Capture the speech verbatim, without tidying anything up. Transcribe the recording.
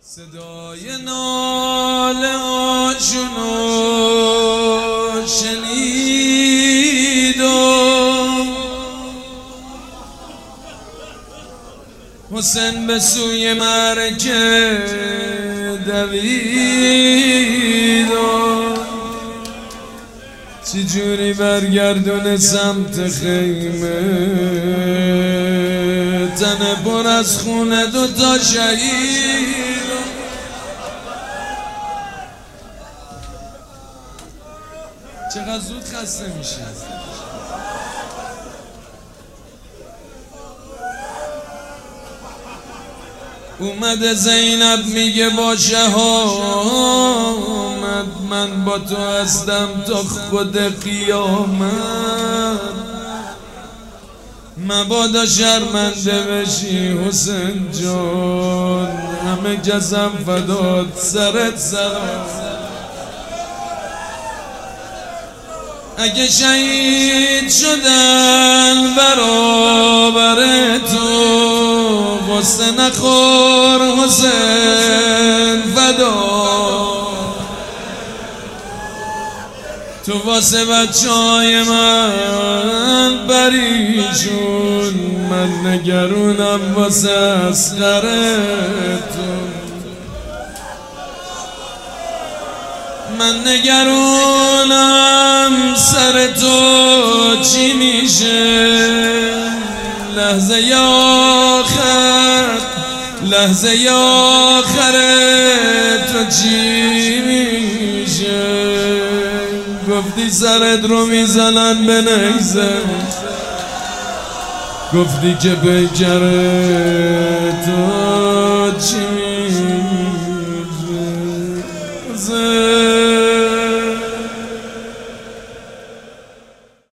صدای ناله هاشونو شنیدم، حسین به سوی مرکه دویدم، چجوری برگردون سمت خیمه، تن پر از خونه دوتا شهید. چقدر زود خسته میشه. اومده زینب میگه با شهامت من با تو هستم تا خود قیامت، مبادا شرمنده بشی حسین جان، همه جسم فدات سرت سرم. اگه شهید شدن برابر تو، غصه نخور حسین فدا، تو واسه بچه‌های من بریشون، من نگرونم واسه اصغرتون، من نگرونم سر تو چی میشه، لحظه آخر لحظه آخر تو چی میشه. گفتی سرت رو میزنن به نیزه، گفتی که پیکر تو چی میشه.